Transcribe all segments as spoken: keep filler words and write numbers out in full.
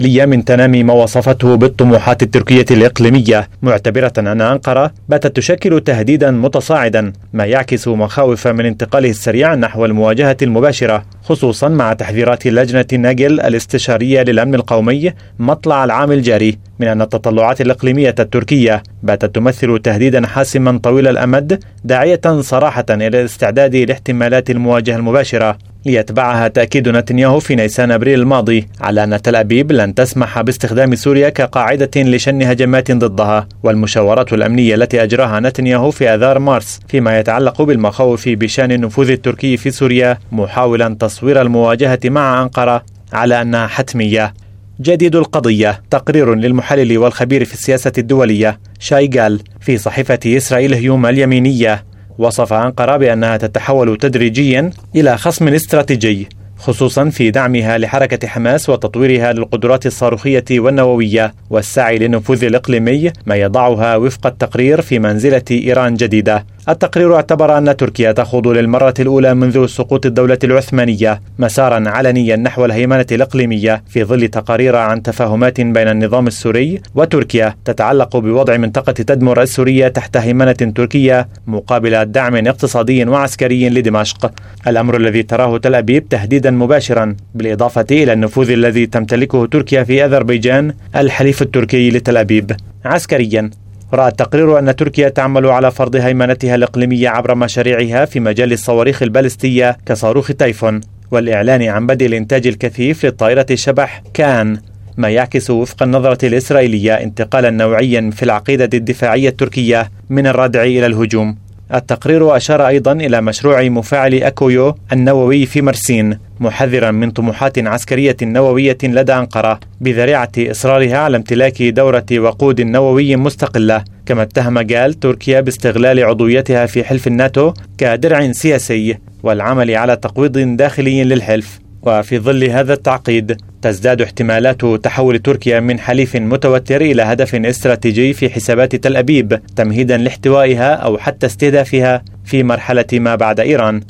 من تنامي ما وصفته بالطموحات التركية الإقليمية، معتبرة أن أنقرة باتت تشكل تهديدا متصاعدا، ما يعكس مخاوف من انتقاله السريع نحو المواجهة المباشرة، خصوصا مع تحذيرات لجنة ناجل الاستشارية للأمن القومي مطلع العام الجاري من أن التطلعات الإقليمية التركية باتت تمثل تهديدا حاسما طويل الأمد، داعية صراحة إلى الاستعداد لاحتمالات المواجهة المباشرة. ليتبعها تأكيد نتنياهو في نيسان أبريل الماضي على أن تل أبيب لن تسمح باستخدام سوريا كقاعدة لشن هجمات ضدها، والمشاورات الأمنية التي أجراها نتنياهو في آذار مارس فيما يتعلق بالمخاوف بشأن النفوذ التركي في سوريا، محاولا تصوير المواجهة مع أنقرة على أنها حتمية. جديد القضية، تقرير للمحلل والخبير في السياسة الدولية شايغال في صحيفة إسرائيل هيوم اليمينية، وصف أنقرة بأنها تتحول تدريجيا إلى خصم استراتيجي، خصوصا في دعمها لحركة حماس وتطويرها للقدرات الصاروخية والنووية والسعي للنفوذ الإقليمي، ما يضعها وفق التقرير في منزلة إيران جديدة. التقرير اعتبر أن تركيا تخوض للمرة الأولى منذ سقوط الدولة العثمانية مسارا علنيا نحو الهيمنة الإقليمية في ظل تقارير عن تفاهمات بين النظام السوري وتركيا تتعلق بوضع منطقة تدمر السورية تحت هيمنة تركية مقابل دعم اقتصادي وعسكري لدمشق، الأمر الذي تراه تل أبيب تهديدا مباشرا، بالإضافة إلى النفوذ الذي تمتلكه تركيا في أذربيجان الحليف التركي لتل أبيب. عسكريا، رأى التقرير أن تركيا تعمل على فرض هيمنتها الإقليمية عبر مشاريعها في مجال الصواريخ البالستية كصاروخ تايفون، والإعلان عن بدء الإنتاج الكثيف للطائرة الشبح كان، ما يعكس وفق النظرة الإسرائيلية انتقالا نوعيا في العقيدة الدفاعية التركية من الردع إلى الهجوم. التقرير أشار أيضا إلى مشروع مفاعل أكويو النووي في مرسين، محذرا من طموحات عسكرية نووية لدى أنقرة بذريعة إصرارها على امتلاك دورة وقود نووي مستقلة، كما اتهم جال تركيا باستغلال عضويتها في حلف الناتو كدرع سياسي والعمل على تقويض داخلي للحلف. وفي ظل هذا التعقيد تزداد احتمالات تحول تركيا من حليف متوتر إلى هدف استراتيجي في حسابات تل أبيب، تمهيدا لاحتوائها أو حتى استهدافها في مرحلة ما بعد إيران.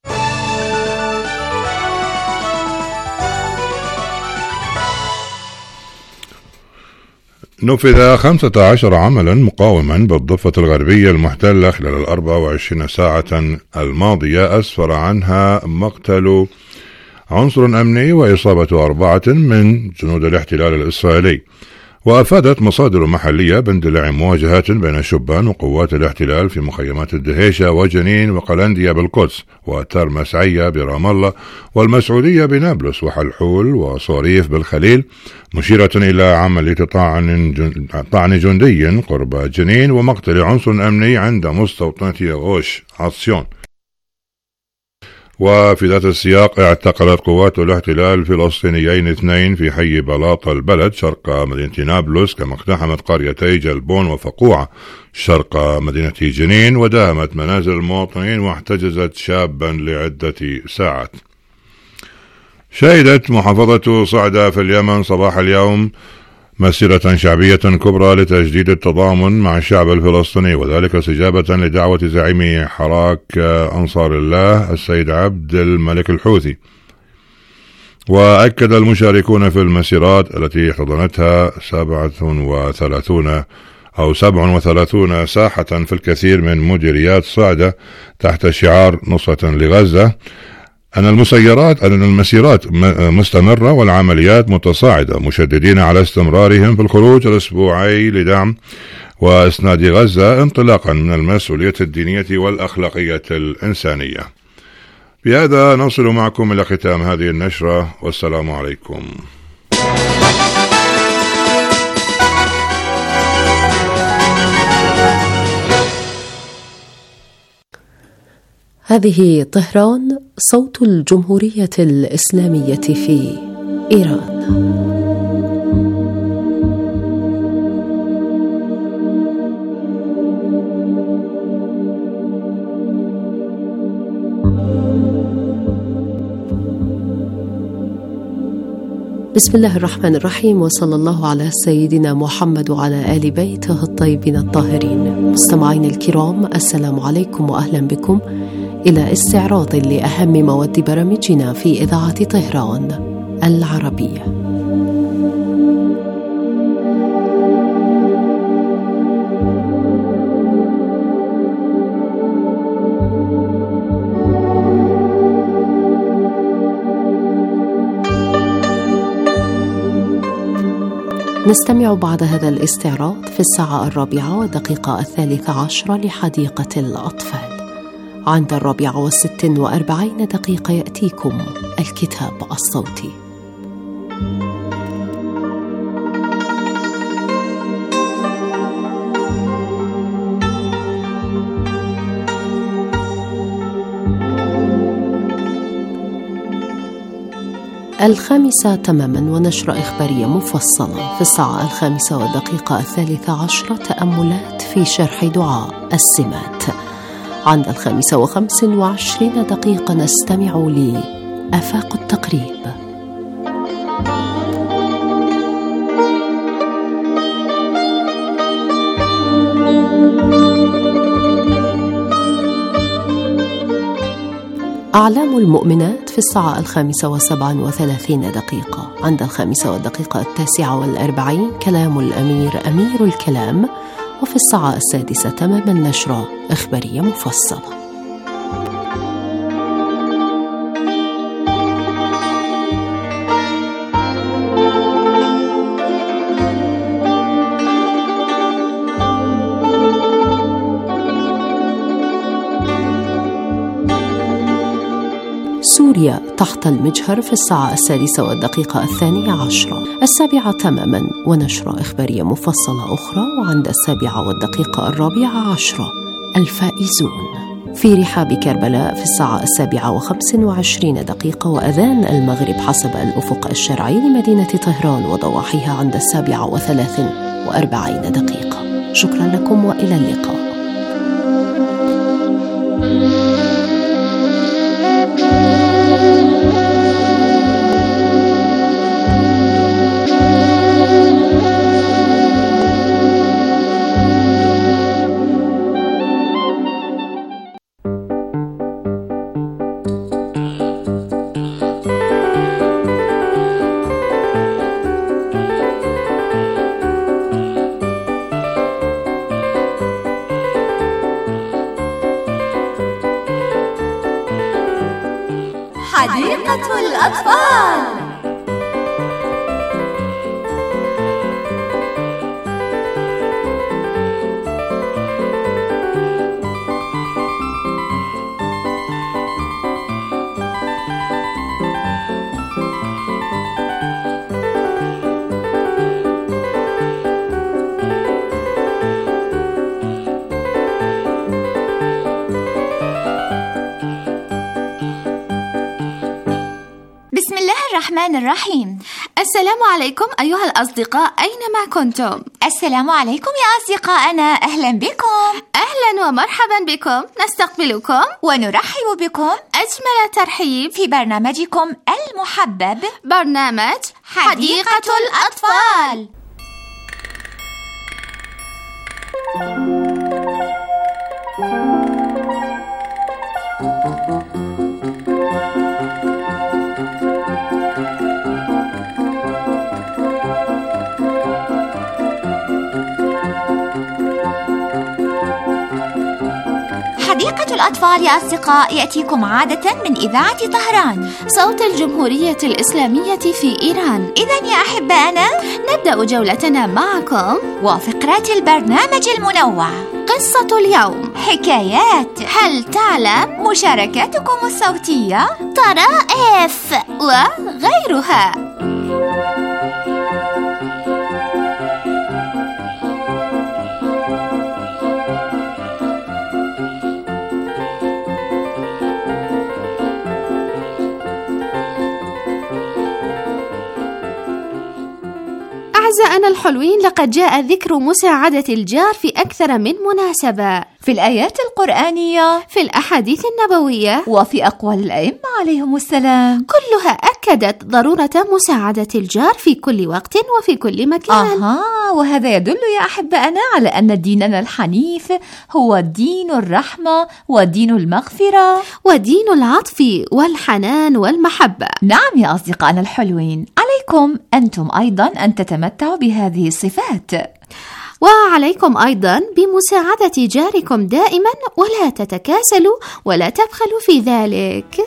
نفذ خمسة عشر عملا مقاوما بالضفة الغربية المحتلة خلال الأربع وعشرين ساعة الماضية أسفر عنها مقتل عنصر أمني وإصابة أربعة من جنود الاحتلال الإسرائيلي. وأفادت مصادر محلية باندلاع مواجهات بين شبان وقوات الاحتلال في مخيمات الدهيشة وجنين وقلندية بالقدس وترمسعية برام الله والمسعودية بنابلس وحلحول وصوريف بالخليل، مشيرة إلى عملية طعن طعن جندي قرب جنين ومقتل عنصر أمني عند مستوطنة غوش عصيون. وفي ذات السياق اعتقلت قوات الاحتلال فلسطينيين اثنين في حي بلاط البلد شرق مدينة نابلس، كما اقتحمت قريتي جلبون وفقوعة شرق مدينة جنين وداهمت منازل المواطنين واحتجزت شابا لعدة ساعات. شهدت محافظة صعدة في اليمن صباح اليوم مسيرة شعبية كبرى لتجديد التضامن مع الشعب الفلسطيني، وذلك استجابة لدعوة زعيم حراك أنصار الله السيد عبد الملك الحوثي. وأكد المشاركون في المسيرات التي احتضنتها سبعة وثلاثون أو سبع وثلاثون ساحة في الكثير من مديريات صعدة تحت شعار نصرة لغزة أن المسيرات أن المسيرات مستمرة والعمليات متصاعدة، مشددين على استمرارهم في الخروج الأسبوعي لدعم وإسناد غزة انطلاقا من المسؤولية الدينية والأخلاقية الإنسانية. بهذا نصل معكم إلى ختام هذه النشرة، والسلام عليكم. هذه طهران، صوت الجمهورية الإسلامية في إيران. بسم الله الرحمن الرحيم، وصلى الله على سيدنا محمد وعلى آل بيته الطيبين الطاهرين. مستمعين الكرام، السلام عليكم وأهلا بكم إلى استعراض لأهم مواد برامجنا في إذاعة طهران العربية. نستمع بعد هذا الاستعراض في الساعة الرابعة والدقيقة الثالثة عشرة لحديقة الأطفال. عند الرابعة والست وأربعين دقيقة يأتيكم الكتاب الصوتي. الخامسة تماما ونشرة إخبارية مفصلة. في الساعة الخامسة والدقيقة الثالثة عشرة تأملات في شرح دعاء السمات. عند الخامسة وخمس وعشرين دقيقة نستمع لآفاق التقريب. أعلام المؤمنات في الساعة الخامسة وسبع وثلاثين دقيقة. عند الخامسة والدقيقة التاسعة والأربعين كلام الأمير أمير الكلام. وفي الساعة السادسة تماما نشرة إخبارية مفصلة. سوريا تحت المجهر في الساعة السادسة والدقيقة الثانية عشرة. السابعة تماما ونشرة إخبارية مفصلة أخرى. وعند السابعة والدقيقة الرابعة عشرة الفائزون. في رحاب كربلاء في الساعة السابعة وخمس وعشرين دقيقة وأذان المغرب حسب الأفق الشرعي لمدينة طهران وضواحيها عند السابعة وثلاث وأربعين دقيقة. شكرا لكم وإلى اللقاء. حديقة الأطفال. الرحمن الرحيم. السلام عليكم أيها الأصدقاء أينما كنتم. السلام عليكم يا أصدقائنا، أهلا بكم. أهلا ومرحبا بكم، نستقبلكم ونرحب بكم أجمل ترحيب في برنامجكم المحبب، برنامج حديقة, حديقة الأطفال. حديقة الأطفال يا أصدقاء يأتيكم عادة من إذاعة طهران، صوت الجمهورية الإسلامية في إيران. إذن يا أحبائنا نبدأ جولتنا معكم وفقرات البرنامج المنوع. قصة اليوم، حكايات، هل تعلم، مشاركاتكم الصوتية، طرائف وغيرها. أعزائنا الحلوين، لقد جاء ذكر مساعدة الجار في أكثر من مناسبة، في الآيات القرآنية، في الأحاديث النبوية، وفي أقوال الأئمة عليهم السلام. كلها أكدت ضرورة مساعدة الجار في كل وقت وفي كل مكان. آها، وهذا يدل يا أحبائنا على أن ديننا الحنيف هو دين الرحمة ودين المغفرة ودين العطف والحنان والمحبة. نعم يا أصدقائنا الحلوين، عليكم أنتم أيضا أن تتمتعوا بهذه الصفات، وعليكم أيضا بمساعدة جاركم دائما، ولا تتكاسلوا ولا تبخلوا في ذلك.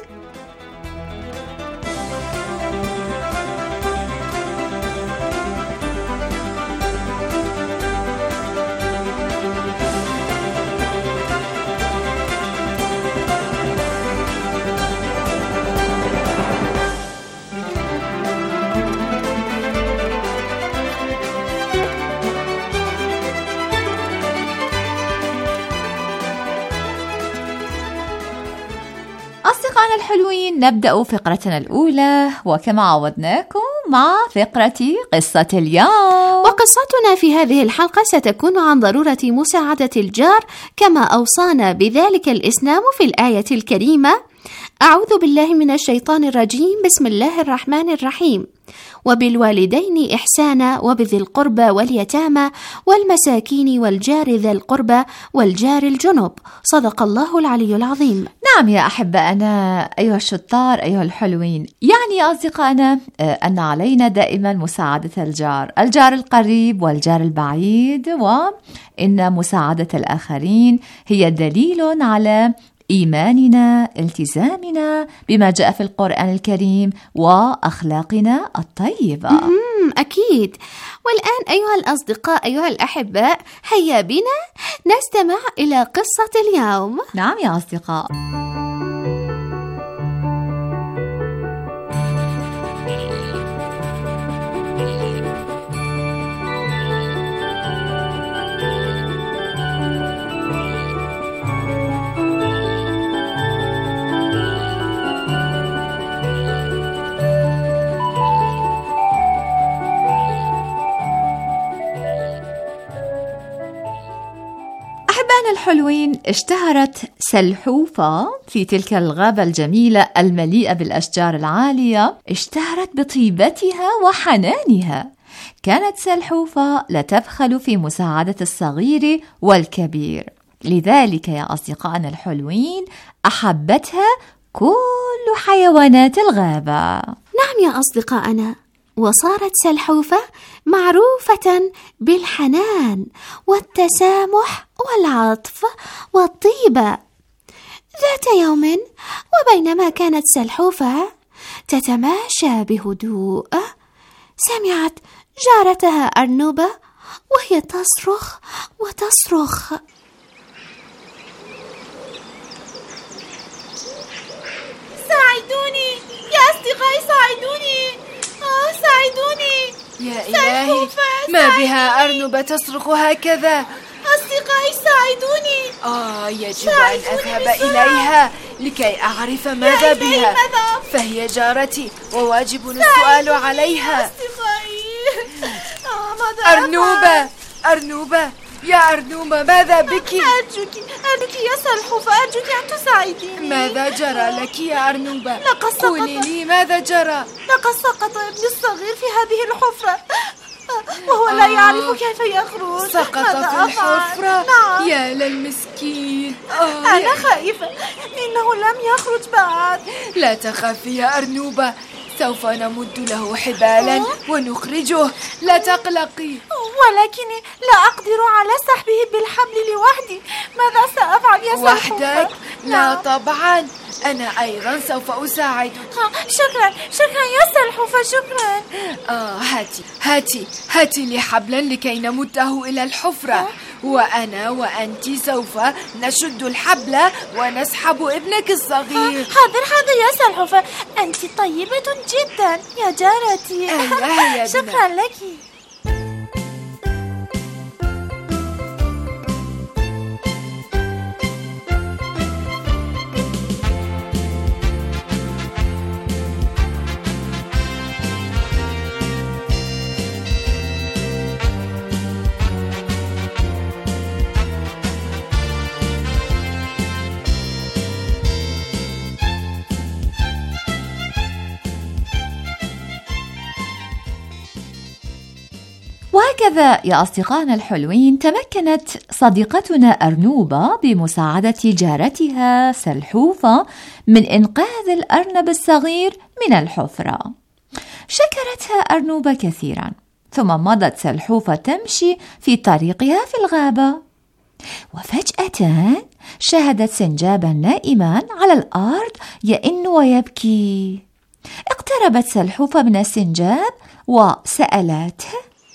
الحلوين، نبدأ فقرتنا الأولى وكما عودناكم مع فقرة قصة اليوم. وقصتنا في هذه الحلقة ستكون عن ضرورة مساعدة الجار كما أوصانا بذلك الإسلام في الآية الكريمة: أعوذ بالله من الشيطان الرجيم، بسم الله الرحمن الرحيم، وبالوالدين إحسانا وبذي القربى واليتامى والمساكين والجار ذي القربى والجار الجنب. صدق الله العلي العظيم. نعم يا أحبائنا أيها الشطار أيها الحلوين، يعني يا أصدقائنا أن علينا دائما مساعدة الجار الجار القريب والجار البعيد، وإن مساعدة الآخرين هي دليل على إيماننا، التزامنا بما جاء في القرآن الكريم وأخلاقنا الطيبة. أكيد. والآن أيها الأصدقاء أيها الأحباء، هيا بنا نستمع إلى قصة اليوم. نعم يا أصدقاء. الحلوين، اشتهرت سلحوفة في تلك الغابة الجميلة المليئة بالأشجار العالية، اشتهرت بطيبتها وحنانها. كانت سلحوفة لا تبخل في مساعدة الصغير والكبير، لذلك يا أصدقائنا الحلوين أحبتها كل حيوانات الغابة. نعم يا أصدقائنا، وصارت سلحوفة معروفة بالحنان والتسامح والعطف والطيبة. ذات يوم وبينما كانت سلحوفة تتماشى بهدوء، سمعت جارتها أرنوبة وهي تصرخ وتصرخ: ساعدوني يا أصدقائي، ساعدوني، آه ساعدوني يا إلهي، ما بها أرنوبة تصرخ هكذا؟ أصدقائي ساعدوني. آه يجب أن أذهب إليها لكي أعرف ماذا بها، ماذا؟ فهي جارتي وواجب السؤال عليها. أصدقائي آه ماذا أرنوبة أرنوبة يا أرنوبة، ماذا بك؟ أرجوك أرجوك يا سلحوفة، أرجوك أن تساعديني. ماذا جرى لك يا أرنوبة؟ لقد سقط. قولي لي ماذا جرى؟ لقد سقط ابني الصغير في هذه الحفرة وهو لا يعرف كيف يخرج. سقط في الحفرة؟ نعم. يا للمسكين. أنا خائفة إنه لم يخرج بعد. لا تخافي يا أرنوبة، سوف نمد له حبالا ونخرجه، لا تقلقي. ولكني لا أقدر على سحبه بالحبل لوحدي، ماذا سأفعل يا سلحوفة؟ وحدك؟ لا طبعا، أنا أيضا سوف أساعدك. شكرا شكرا يا سلحوفة، شكرا. آه هاتي هاتي هاتي لي حبلا لكي نمده إلى الحفرة، وأنا وأنت سوف نشد الحبل ونسحب ابنك الصغير. حاضر حاضر يا سلحوفة، أنت طيبة جدا يا جارتي. أيوة يا شكرا لك. وهكذا يا أصدقائنا الحلوين تمكنت صديقتنا أرنوبة بمساعدة جارتها سلحوفة من إنقاذ الأرنب الصغير من الحفرة. شكرتها أرنوبة كثيرا، ثم مضت سلحوفة تمشي في طريقها في الغابة، وفجأة شاهدت سنجابا نائما على الأرض يئن ويبكي. اقتربت سلحوفة من السنجاب وسألته: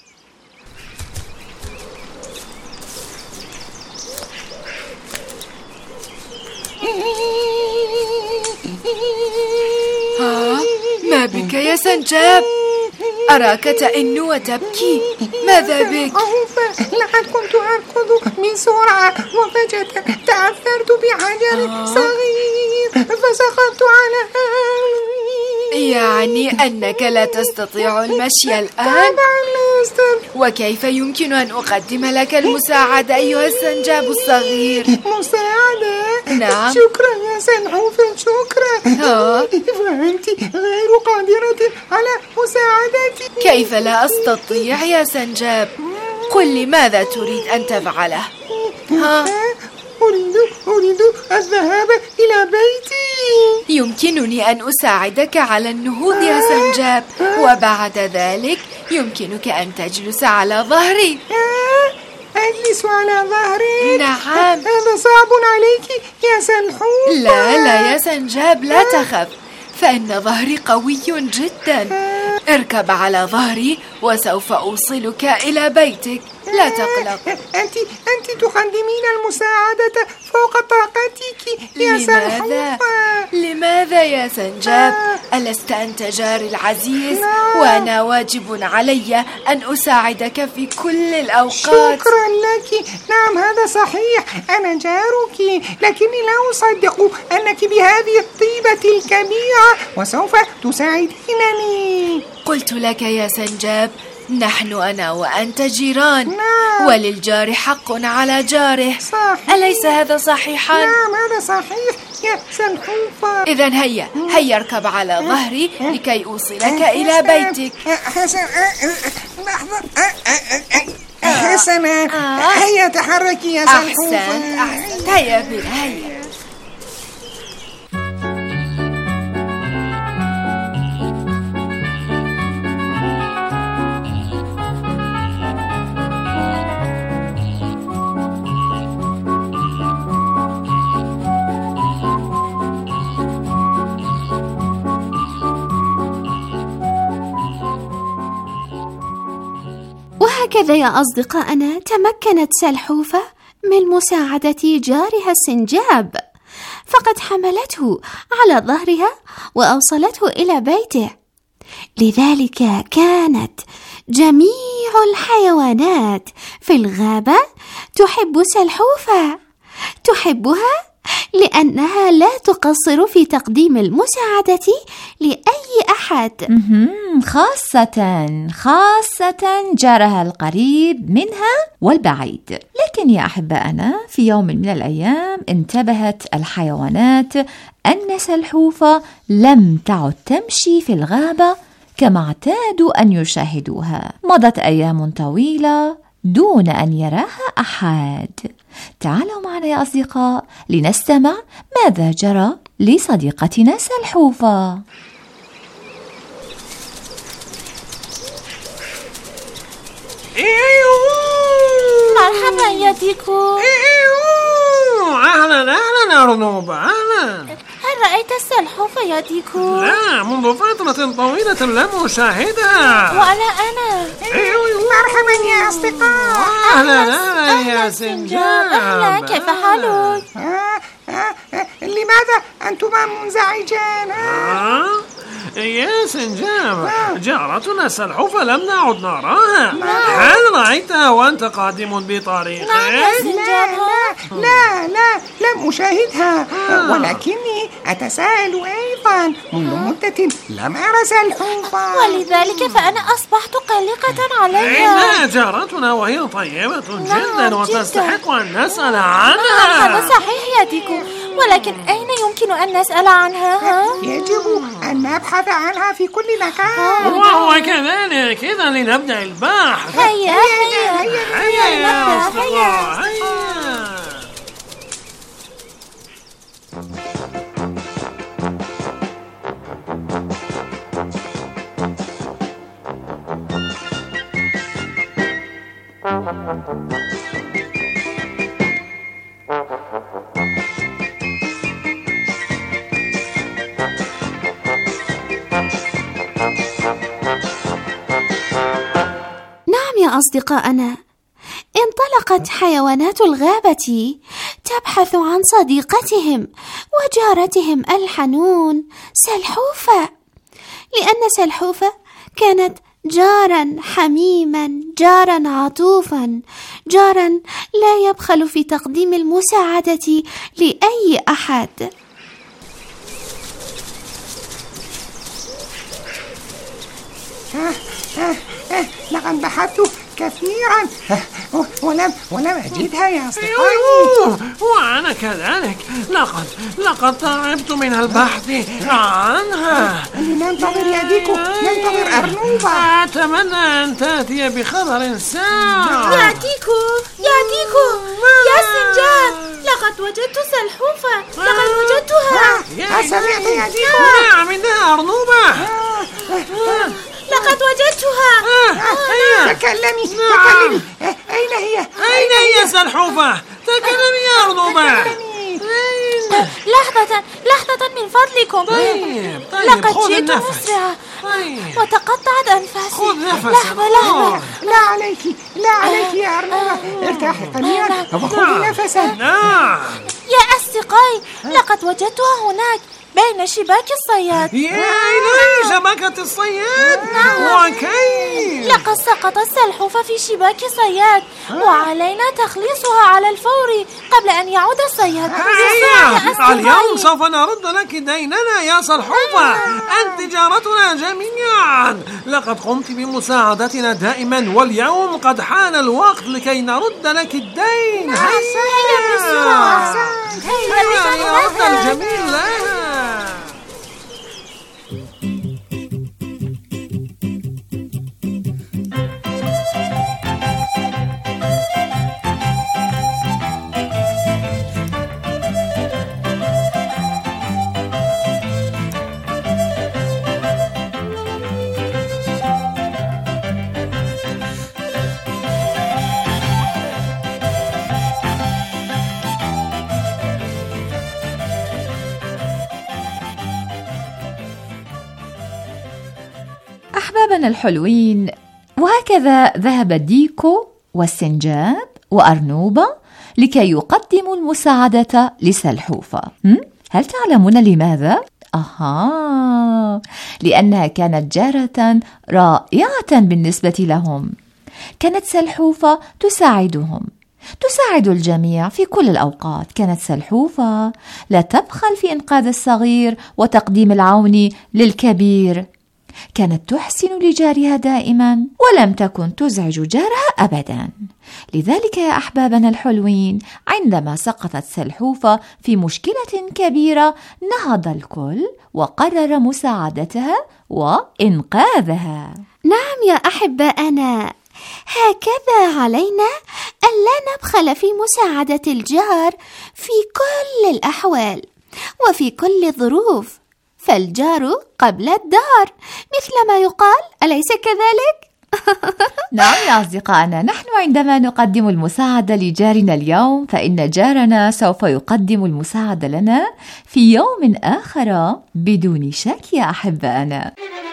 ها؟ ما بك يا سنجاب؟ أراك تئن وتبكي، ماذا بك؟ لقد كنت أركض بسرعة وفجأة تعثرت بحجر صغير فسقطت على يعني أنك لا تستطيع المشي الآن؟ طبعا لا أستطيع. وكيف يمكن أن أقدم لك المساعدة أيها السنجاب الصغير؟ مساعدة؟ نعم. شكرا يا سلحوفة، شكرا. ها؟ فأنت غير قادرة على مساعدتي. كيف لا أستطيع يا سنجاب؟ قل لي ماذا تريد أن تفعله؟ ها؟ أريد أريد الذهاب إلى بيتي. يمكنني أن أساعدك على النهوض يا سنجاب، وبعد ذلك يمكنك أن تجلس على ظهري. أجلس على ظهري؟ نعم. هذا صعب عليك يا سلحوفة. لا لا يا سنجاب، لا تخف، فإن ظهري قوي جدا. اركب على ظهري وسوف أوصلك إلى بيتك، لا تقلق. أنت أنت تقدمين المساعدة فوق طاقتك يا سلحوفة. لماذا يا سنجاب؟ ألست أنت جاري العزيز؟ وأنا واجب علي أن أساعدك في كل الأوقات. شكرا لك. نعم هذا صحيح، أنا جارك، لكني لا أصدق أنك بهذه الطيبة الكبيرة وسوف تساعدينني. قلت لك يا سنجاب، نحن أنا وأنت جيران. نعم. وللجار حق على جاره. صحيح. أليس هذا صحيحا؟ نعم هذا صحيح يا سلحوفة. إذن هيا هيا اركب على ظهري لكي أوصلك إلى بيتك. حسن، لحظة. حسنا، هيا تحركي يا سلحوفة. أحسنت أحسنت، هيا بنا هيا. وهكذا يا أصدقائنا تمكنت سلحوفة من مساعدة جارها السنجاب، فقد حملته على ظهرها وأوصلته إلى بيته. لذلك كانت جميع الحيوانات في الغابة تحب سلحوفة، تحبها لأنها لا تقصر في تقديم المساعدة لأي أحد، خاصة خاصة جارها القريب منها والبعيد. لكن يا أحبائنا، في يوم من الأيام انتبهت الحيوانات أن سلحوفة لم تعد تمشي في الغابة كما اعتادوا أن يشاهدوها. مضت أيام طويلة دون أن يراها أحد. تعالوا معنا يا أصدقاء لنستمع ماذا جرى لصديقتنا سلحوفة. مرحبا يا ديكو. أهلا أهلا أرنوب، أهلا. هل رأيت السلحوفة يا ديكو؟ لا، منذ فترة طويلة لم أشاهدها. وأنا أنا مرحبا يا أصدقاء. أهلا أهلا يا سنجاب. أهلا، كيف حالك؟ لماذا أنتما منزعجان؟ يا سنجاب، جارتنا سلحوفة لم نعد نراها. هل رأيتها وأنت قادم بطريقك؟ لا لا لا لم أشاهدها، ولكني أتساءل أيضا، منذ مدة لم أرى سلحوفة، ولذلك فأنا أصبحت قلقة عليها. لا، جارتنا وهي طيبة جدا وتستحق أن نسأل عنها. هذا صحيح يا ديكو، ولكن أين يمكن أن نسأل عنها؟ يجب أن نبحث عنها في كل مكان. وهو كذلك، إذا لنبدأ البحث. هيا هيا هيا يا أصدقاء، هيا. أصدقائنا، انطلقت حيوانات الغابة تبحث عن صديقتهم وجارتهم الحنون سلحوفة، لأن سلحوفة كانت جارا حميما، جارا عطوفا، جارا لا يبخل في تقديم المساعدة لأي أحد. لقد بحثت كثيرا ولم ولم أجدها يا أصدقائي. أيوه وأنا كذلك. لقد لقد تعبت من البحث عنها. ننتظر يا ديكو، ننتظر أرنوبة. أتمنى أن تأتي بخبر ساعة. يا ديكو يا ديكو يا سنجاب، لقد وجدت سلحوفة، لقد وجدتها. أسمعت يا ديكو؟ نعم إنها أرنوبة. لقد وجدتها. تكلمي تكلمي. أين هي؟ أين هي سلحوفة؟ تكلمي يا أرنوبة. لحظة لحظة من فضلكم. طيب طيب لقد جئت مسرعة طيب. وتقطعت أنفاسي. خذ نفسك. لحظة لحظة. لا عليك لا عليك يا أرنوبة، ارتاحي قليلا وخذي نفسا. نعم يا أصدقائي، لقد وجدتها هناك بين شباك الصياد. يا إلهي، شبكة الصياد. وكيف؟ لقد سقطت السلحوفة في شباك صياد، وعلينا تخليصها على الفور قبل أن يعود الصياد. هيا اليوم سوف نرد لك ديننا يا سلحوفة. أنت جارتنا جميعا. لقد قمت بمساعدتنا دائما، واليوم قد حان الوقت لكي نرد لك الدين. هيا بسرعة. هيا ليرد الجميل لها. أحبابنا الحلوين، وهكذا ذهب ديكو والسنجاب وأرنوبة لكي يقدموا المساعدة لسلحوفة. هل تعلمون لماذا؟ أها، لأنها كانت جارة رائعة بالنسبة لهم. كانت سلحوفة تساعدهم، تساعد الجميع في كل الأوقات. كانت سلحوفة لا تبخل في إنقاذ الصغير وتقديم العون للكبير. كانت تحسن لجارها دائما، ولم تكن تزعج جارها أبدا. لذلك يا أحبابنا الحلوين، عندما سقطت سلحوفة في مشكلة كبيرة، نهض الكل وقرر مساعدتها وإنقاذها. نعم يا أحبائنا، هكذا علينا أن لا نبخل في مساعدة الجار في كل الأحوال وفي كل الظروف، فالجار قبل الدار مثل ما يقال، أليس كذلك؟ نعم يا أصدقائنا، نحن عندما نقدم المساعدة لجارنا اليوم، فإن جارنا سوف يقدم المساعدة لنا في يوم آخر بدون شك يا أحبائنا.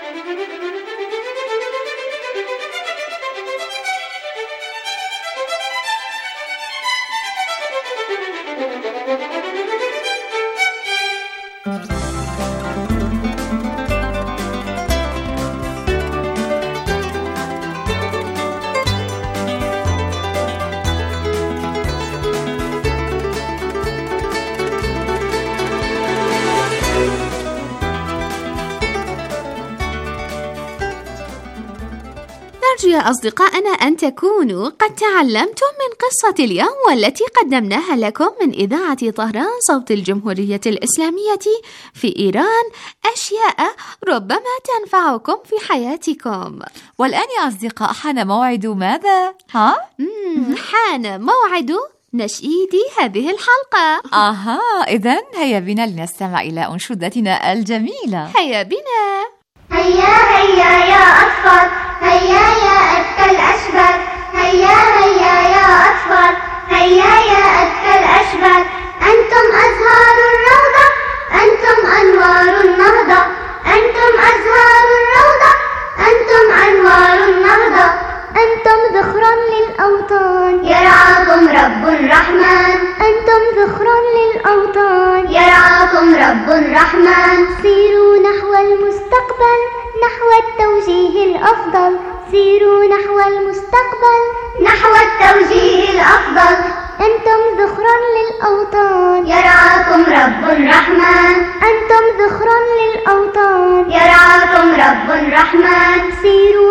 نرجو يا أصدقائنا أن تكونوا قد تعلمتم من قصة اليوم والتي قدمناها لكم من إذاعة طهران صوت الجمهورية الإسلامية في إيران أشياء ربما تنفعكم في حياتكم. والآن يا أصدقاء، حان موعد ماذا؟ ها؟ حان موعد نشيد هذه الحلقة. آها، إذن هيا بنا لنستمع إلى أنشودتنا الجميلة. هيا بنا. هيا هيا يا أصفر، هيا يا أذكى الأشبر، هيا هيا يا أصفر، هيا يا أذكى الأشبر. أنتم أزهار الروضة، أنتم أنوار النهضة، أنتم أزهار الروضة، أنتم أنوار النهضة. أنتم ذخر للأوطان، يرعاكم رب الرحمن. أنتم ذخر للأوطان، يرعاكم رب الرحمن. سيروا نحو المستقبل، نحو التوجيه الأفضل. سيروا نحو المستقبل، نحو التوجيه الأفضل. أنتم ذخر للأوطان، يرعاكم رب الرحمن. أنتم ذخر للأوطان، يرعاكم رب الرحمن. سيروا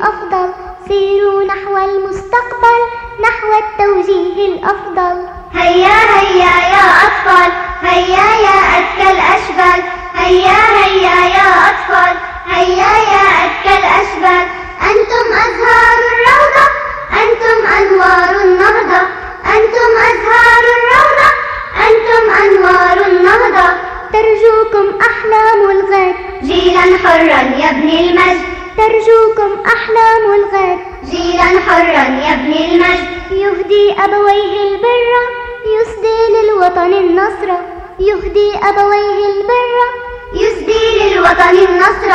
الأفضل، سيروا نحو المستقبل، نحو التوجيه الأفضل. هيا هيا يا أطفال، هيا يا أذكى الأشبال، هيا هيا يا أطفال، هيا يا أذكى الأشبال. أنتم أزهار الروضة، أنتم أنوار النهضة، أنتم أزهار الروضة، أنتم أنوار النهضة. ترجوكم أحلام الغد، جيلا حرا يبني المجد. ترجوكم أحلام الغد، جيلا حرا يبني المجد. يهدي أبويه البر، يسدي للوطن النصر. يهدي أبويه البر، يسدي للوطن النصر.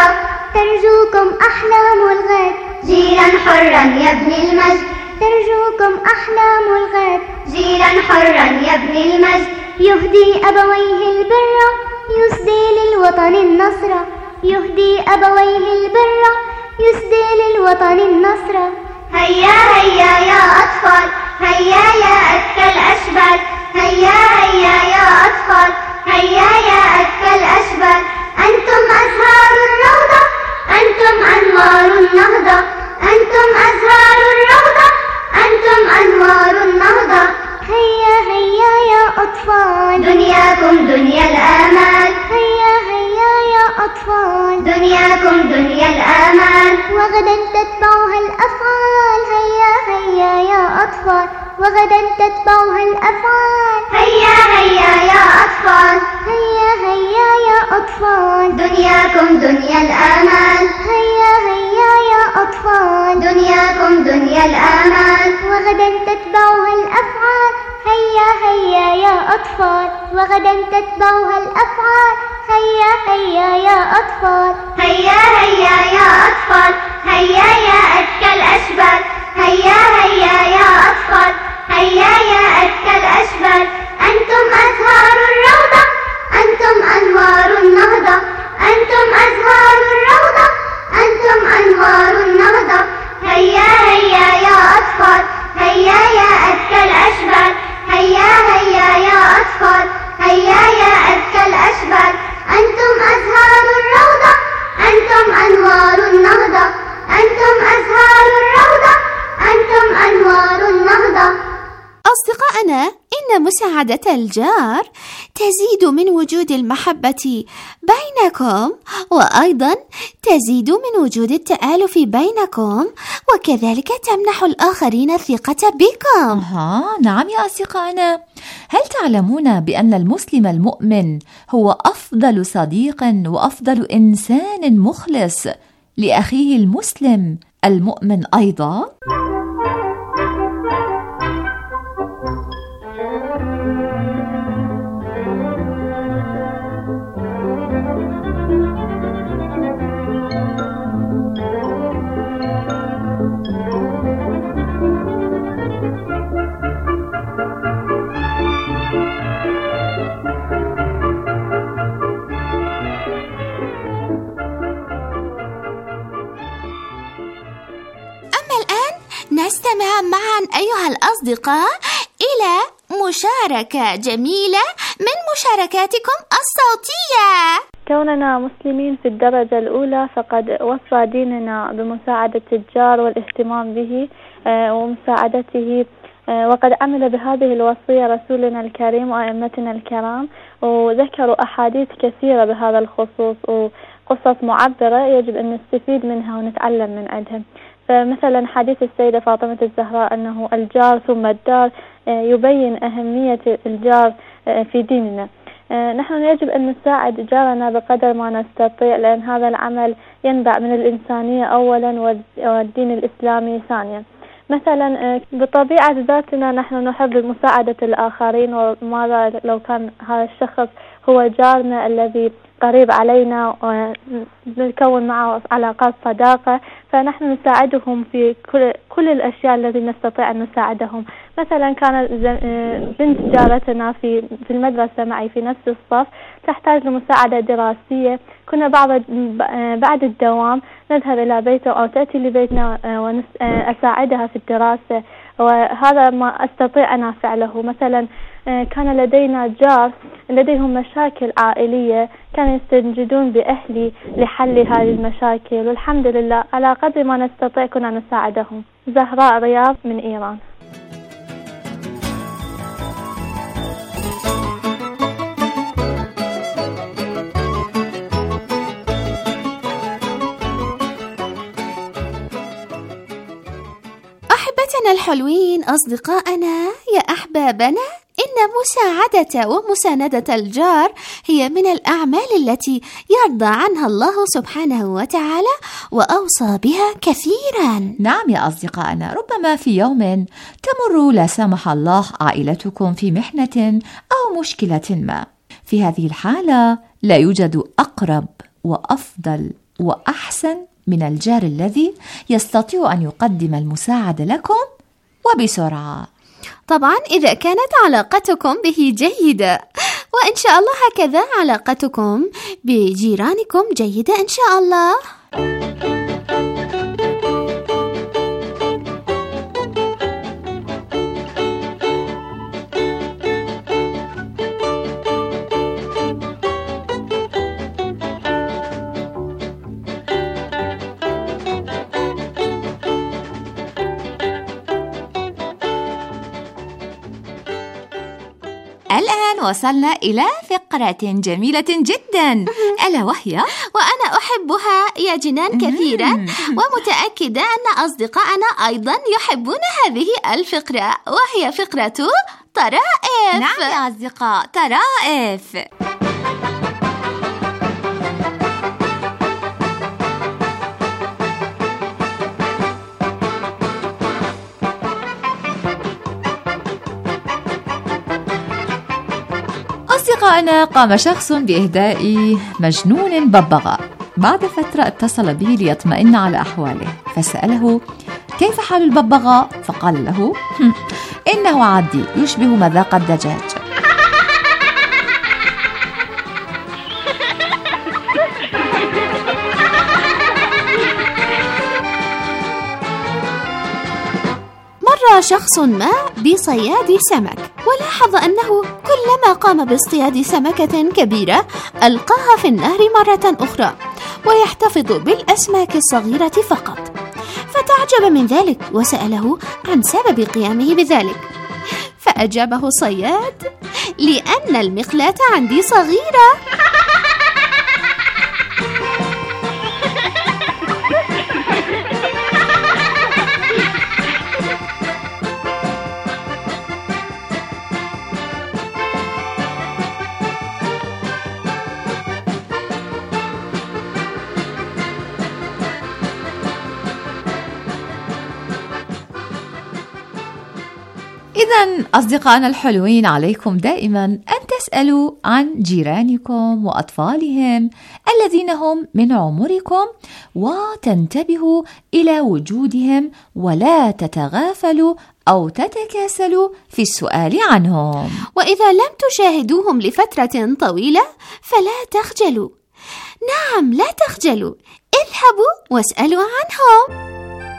ترجوكم أحلام الغد، جيلا حرا يبني المجد. ترجوكم أحلام الغد، جيلا حرا يبني المجد. يهدي أبويه البر، يسدي للوطن النصر. يهدي أبويه البر، يسدي للوطن النصر. هيا هيا يا أطفال، هيا يا أذكى الأشبال، هيا هيا يا أطفال، هيا يا أذكى الأشبال. أنتم أزهار الروضة، أنتم أنوار النهضة، أنتم أزهار الروضة، أنتم أنوار النهضة. هيا هيا يا أطفال، دنياكم دنيا الآمال. هيا هيا يا أطفال، دنياكم دنيا الآمال. وغدا تتبعها الأفعال، هيا هيا يا أطفال، وغدا تتبعها الأفعال. هيا هيا يا أطفال، هيا هيا يا أطفال، دنياكم دنيا الآمال. هيا هيا يا أطفال، دنياكم دنيا الآمال. وغدا تتبعها الأفعال، هيا هيا يا أطفال، وغدا تتبعها الأفعال. هيا هيا يا أطفال، هيا هيا يا أطفال، هيا يا أذكى الأشبال، هيا هيا يا أطفال، هيا يا أذكى الأشبال. أنتم أزهار الروضة، أنتم أنوار النهضة، أنتم أزهار الروضة، أنتم أنوار النهضة. هيا هيا يا أطفال، هيا يا أذكى الأشبال، هيا هيا يا أطفال، هيا يا أذكى الأشبال. أنتم أزهار الروضة، أنتم أنوار النهضة، أنتم أزهار الروضة، أنتم أنوار النهضة. أصدقائنا، إن مساعدة الجار تزيد من وجود المحبة بينكم، وأيضا تزيد من وجود التآلف بينكم، وكذلك تمنح الآخرين الثقة بكم. آه نعم يا أصدقائنا، هل تعلمون بأن المسلم المؤمن هو أفضل صديق وأفضل إنسان مخلص لأخيه المسلم المؤمن أيضا؟ نستمع معا أيها الأصدقاء إلى مشاركة جميلة من مشاركاتكم الصوتية. كوننا مسلمين في الدرجة الأولى، فقد وصى ديننا بمساعدة الجار والاهتمام به ومساعدته، وقد عمل بهذه الوصية رسولنا الكريم وأئمتنا الكرام، وذكروا أحاديث كثيرة بهذا الخصوص وقصص معبرة يجب أن نستفيد منها ونتعلم من عندها. فمثلا حديث السيدة فاطمة الزهراء أنه الجار ثم الدار يبين أهمية الجار في ديننا. نحن يجب أن نساعد جارنا بقدر ما نستطيع، لأن هذا العمل ينبع من الإنسانية أولا والدين الإسلامي ثانيا. مثلا بطبيعة ذاتنا نحن نحب مساعدة الآخرين، وماذا لو كان هذا الشخص هو جارنا الذي قريب علينا ونكون معه علاقات صداقة، فنحن نساعدهم في كل, كل الأشياء التي نستطيع أن نساعدهم. مثلا كانت بنت جارتنا في في المدرسة معي في نفس الصف تحتاج لمساعدة دراسية، كنا بعد بعد الدوام نذهب إلى بيته أو تأتي لبيتنا وأساعدها في الدراسة، وهذا ما أستطيع أنا فعله. مثلا كان لدينا جار لديهم مشاكل عائلية، كانوا يستنجدون بأهلي لحل هذه المشاكل، والحمد لله على قدر ما نستطيع كنا نساعدهم. زهراء رياض من إيران. أحبتنا الحلوين، أصدقائنا يا أحبابنا، إن مساعدة ومساندة الجار هي من الأعمال التي يرضى عنها الله سبحانه وتعالى وأوصى بها كثيرا. نعم يا أصدقائنا، ربما في يوم تمر لا سمح الله عائلتكم في محنة أو مشكلة ما. في هذه الحالة لا يوجد أقرب وأفضل وأحسن من الجار الذي يستطيع أن يقدم المساعدة لكم وبسرعة، طبعا إذا كانت علاقتكم به جيدة، وإن شاء الله هكذا علاقتكم بجيرانكم جيدة إن شاء الله. الآن وصلنا إلى فقرة جميلة جدا، ألا وهي وأنا أحبها يا جنان كثيرا، ومتأكدة أن أصدقائنا أيضا يحبون هذه الفقرة، وهي فقرة طرائف. نعم يا أصدقاء، طرائف. أصدقائنا، قام شخص بإهداء مجنون ببغاء. بعد فترة اتصل به ليطمئن على أحواله، فسأله كيف حال الببغاء؟ فقال له إنه عادي، يشبه مذاق الدجاج. مر شخص ما بصياد سمك، ولاحظ أنه كلما قام باصطياد سمكة كبيرة ألقاها في النهر مرة أخرى، ويحتفظ بالأسماك الصغيرة فقط. فتعجب من ذلك وسأله عن سبب قيامه بذلك، فأجابه الصياد: لأن المقلاة عندي صغيرة. إذن أصدقائنا الحلوين، عليكم دائما أن تسألوا عن جيرانكم وأطفالهم الذين هم من عمركم، وتنتبهوا إلى وجودهم ولا تتغافلوا أو تتكاسلوا في السؤال عنهم. وإذا لم تشاهدوهم لفترة طويلة فلا تخجلوا، نعم لا تخجلوا، اذهبوا واسألوا عنهم.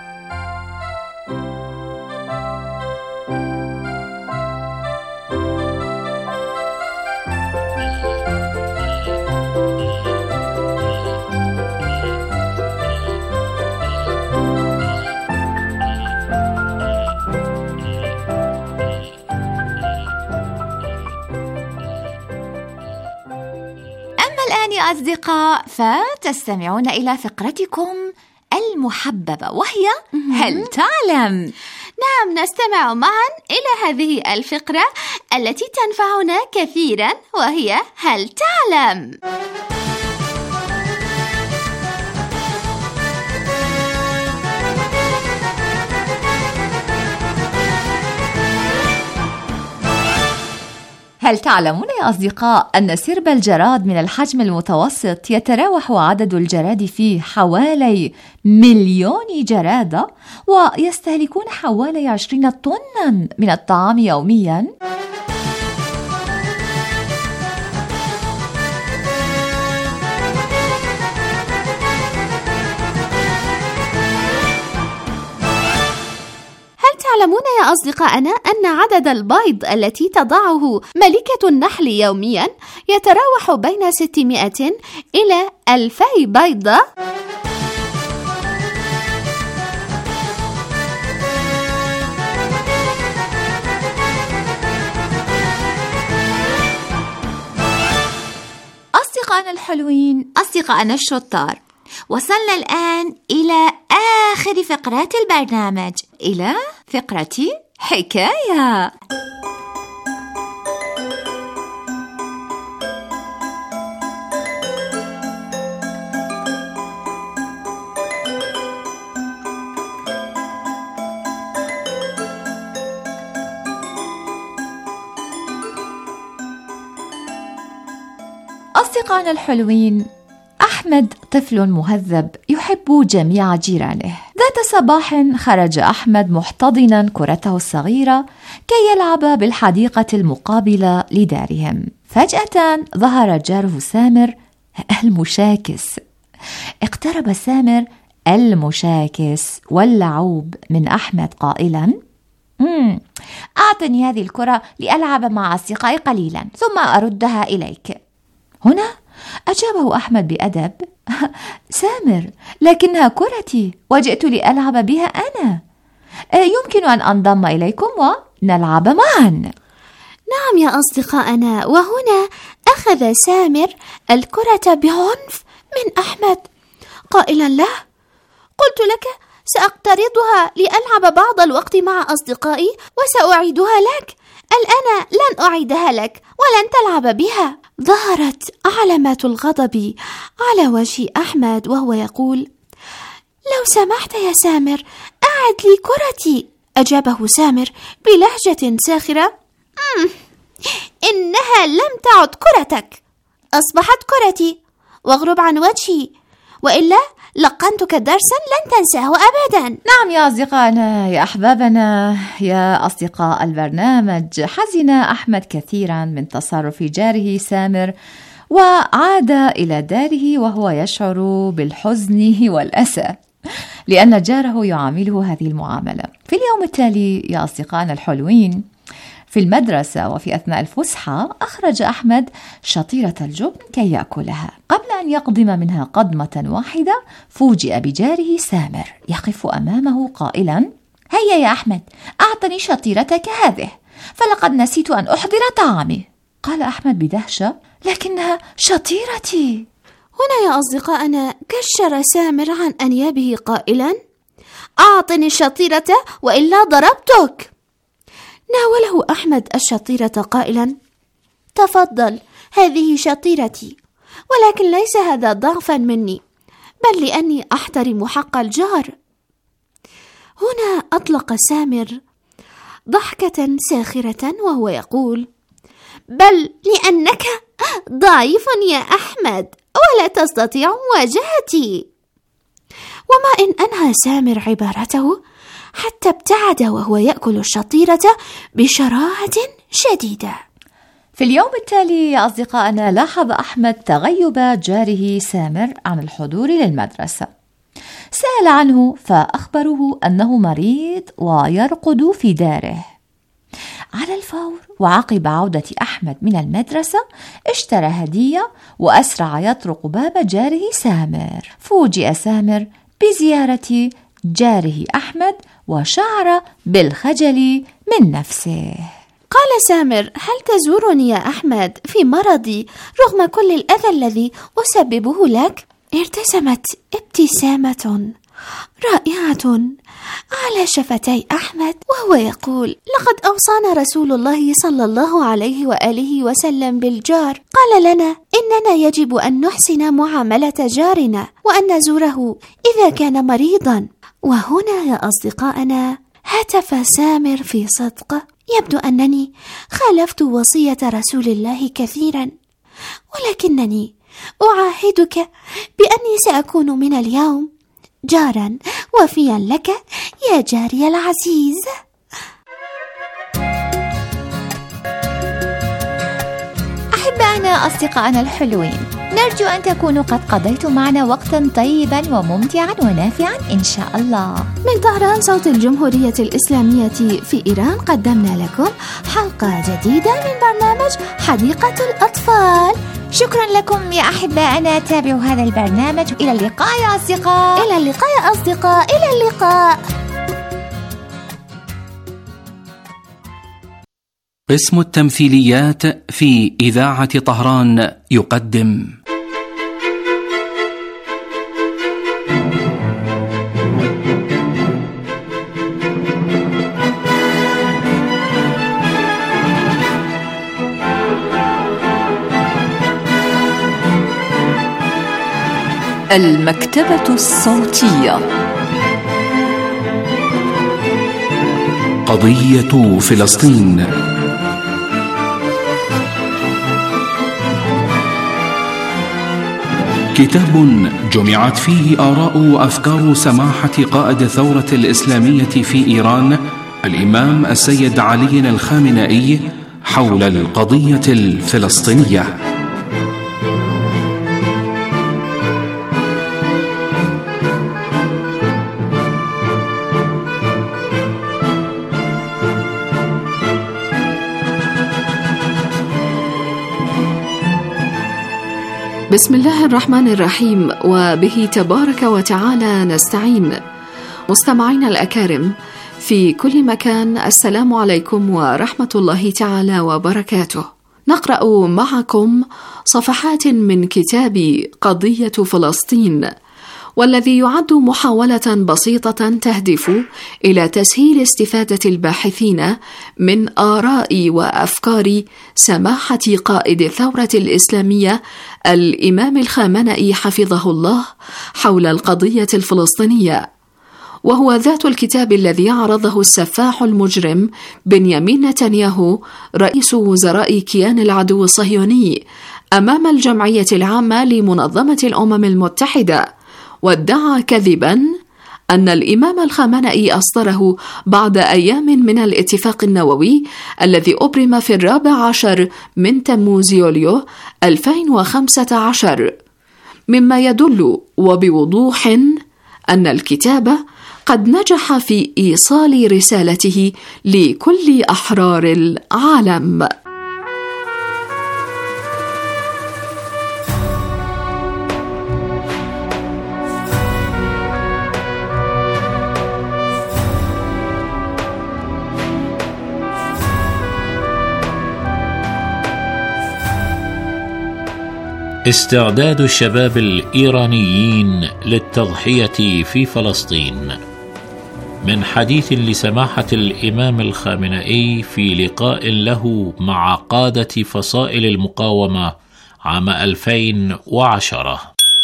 أصدقاء، فتستمعون إلى فقرتكم المحببة، وهي هل تعلم؟ نعم، نستمع معا إلى هذه الفقرة التي تنفعنا كثيرا، وهي هل تعلم؟ هل تعلمون يا أصدقاء أن سرب الجراد من الحجم المتوسط يتراوح عدد الجراد فيه حوالي مليون جرادة، ويستهلكون حوالي عشرين طنا من الطعام يوميا؟ تعلمون يا أصدقائنا أن عدد البيض التي تضعه ملكة النحل يوميا يتراوح بين ستمائة إلى ألفي بيضة. أصدقائنا الحلوين، أصدقائنا الشطار، وصلنا الآن إلى آخر فقرات البرنامج، إلى فقرة حكاية. أصدقائنا الحلوين، أحمد طفل مهذب يحب جميع جيرانه. ذات صباح خرج أحمد محتضنا كرته الصغيرة كي يلعب بالحديقة المقابلة لدارهم. فجأة ظهر جاره سامر المشاكس. اقترب سامر المشاكس واللعوب من أحمد قائلا: مم. أعطني هذه الكرة لألعب مع أصدقائي قليلا ثم أردها إليك. هنا أجابه أحمد بأدب: سامر، لكنها كرتي وجئت لألعب بها أنا، يمكن أن أنضم إليكم ونلعب معا. نعم يا أصدقائنا. وهنا أخذ سامر الكرة بعنف من أحمد قائلا له: قلت لك سأقترضها لألعب بعض الوقت مع أصدقائي وسأعيدها لك، الآن لن أعيدها لك ولن تلعب بها. ظهرت علامات الغضب على وجه أحمد وهو يقول: لو سمحت يا سامر أعد لي كرتي. أجابه سامر بلهجة ساخرة: مم. إنها لم تعد كرتك، أصبحت كرتي، واغرب عن وجهي، وإلا لقنتك درسا لن تنساه أبدا. نعم يا أصدقائنا، يا أحبابنا، يا أصدقاء البرنامج، حزن أحمد كثيرا من تصرف جاره سامر وعاد إلى داره وهو يشعر بالحزن والأسى لأن جاره يعامله هذه المعاملة. في اليوم التالي يا أصدقائنا الحلوين، في المدرسة وفي أثناء الفسحة، أخرج أحمد شطيرة الجبن كي يأكلها. قبل أن يقضم منها قضمة واحدة فوجئ بجاره سامر يقف أمامه قائلا: هيا يا أحمد، أعطني شطيرتك هذه، فلقد نسيت أن أحضر طعامي. قال أحمد بدهشة: لكنها شطيرتي. هنا يا أصدقائنا كشر سامر عن أنيابه قائلا: أعطني الشطيرة وإلا ضربتك. ناوله أحمد الشطيرة قائلا: تفضل، هذه شطيرتي، ولكن ليس هذا ضعفا مني، بل لأني أحترم حق الجار. هنا أطلق سامر ضحكة ساخرة وهو يقول: بل لأنك ضعيف يا أحمد ولا تستطيع مواجهتي. وما إن أنهى سامر عبارته حتى ابتعد وهو يأكل الشطيرة بشراهة شديدة. في اليوم التالي يا أصدقائنا، لاحظ أحمد تغيب جاره سامر عن الحضور للمدرسة. سأل عنه فأخبره أنه مريض ويرقد في داره. على الفور وعقب عودة أحمد من المدرسة اشترى هدية وأسرع يطرق باب جاره سامر. فوجئ سامر بزيارة جاره أحمد وشعر بالخجل من نفسه. قال سامر: هل تزورني يا أحمد في مرضي رغم كل الأذى الذي أسببه لك؟ ارتسمت ابتسامة رائعة على شفتي أحمد وهو يقول: لقد أوصانا رسول الله صلى الله عليه وآله وسلم بالجار، قال لنا إننا يجب أن نحسن معاملة جارنا وأن نزوره إذا كان مريضا. وهنا يا أصدقائنا هتف سامر في صدق: يبدو أنني خالفت وصية رسول الله كثيرا، ولكنني أعاهدك بأني سأكون من اليوم جارا وفيا لك يا جاري العزيز. أحبائنا أصدقائنا الحلوين، أرجو أن تكونوا قد قضيتم معنا وقتا طيبا وممتعا ونافعا إن شاء الله. من طهران صوت الجمهورية الإسلامية في إيران قدمنا لكم حلقة جديدة من برنامج حديقة الأطفال. شكرا لكم يا أحبائنا، تابعوا هذا البرنامج. إلى اللقاء يا أصدقاء. إلى اللقاء يا أصدقاء. إلى اللقاء. قسم التمثيليات في إذاعة طهران يقدم المكتبة الصوتية. قضية فلسطين. كتاب جمعت فيه آراء وأفكار سماحة قائد الثورة الإسلامية في إيران الإمام السيد علي الخامنئي حول القضية الفلسطينية. بسم الله الرحمن الرحيم، وبه تبارك وتعالى نستعين. مستمعينا الأكارم في كل مكان، السلام عليكم ورحمة الله تعالى وبركاته. نقرأ معكم صفحات من كتاب قضية فلسطين، والذي يعد محاولة بسيطة تهدف إلى تسهيل استفادة الباحثين من آراء وأفكار سماحة قائد الثورة الإسلامية الإمام الخامنئي حفظه الله حول القضية الفلسطينية، وهو ذات الكتاب الذي عرضه السفاح المجرم بنيامين نتنياهو رئيس وزراء كيان العدو الصهيوني أمام الجمعية العامة لمنظمة الأمم المتحدة، وادعى كذبا أن الإمام الخامنئي أصدره بعد أيام من الاتفاق النووي الذي أبرم في الرابع عشر من تموز يوليو ألفين وخمسة عشر، مما يدل وبوضوح أن الكتاب قد نجح في إيصال رسالته لكل أحرار العالم. استعداد الشباب الإيرانيين للتضحية في فلسطين. من حديث لسماحة الإمام الخامنئي في لقاء له مع قادة فصائل المقاومة عام ألفين وعشرة.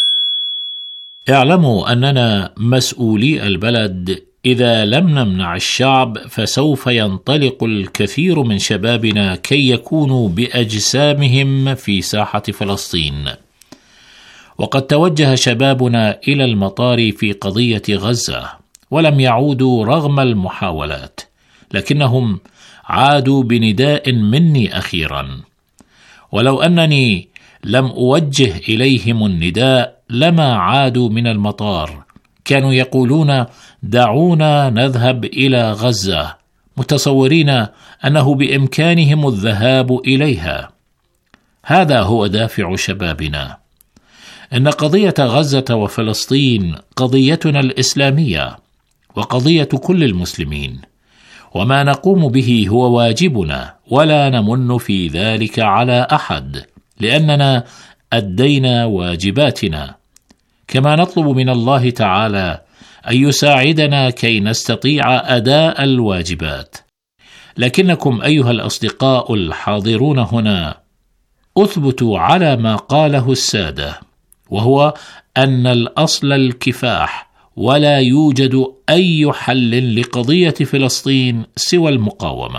اعلموا أننا مسؤولي البلد إذا لم نمنع الشعب فسوف ينطلق الكثير من شبابنا كي يكونوا بأجسامهم في ساحة فلسطين. وقد توجه شبابنا إلى المطار في قضية غزة ولم يعودوا رغم المحاولات، لكنهم عادوا بنداء مني أخيرا، ولو أنني لم أوجه إليهم النداء لما عادوا من المطار. كانوا يقولون دعونا نذهب إلى غزة، متصورين أنه بإمكانهم الذهاب إليها. هذا هو دافع شبابنا. إن قضية غزة وفلسطين قضيتنا الإسلامية وقضية كل المسلمين، وما نقوم به هو واجبنا، ولا نمن في ذلك على أحد، لأننا أدينا واجباتنا، كما نطلب من الله تعالى أن يساعدنا كي نستطيع أداء الواجبات. لكنكم أيها الأصدقاء الحاضرون هنا أثبتوا على ما قاله السادة، وهو أن الأصل الكفاح، ولا يوجد أي حل لقضية فلسطين سوى المقاومة.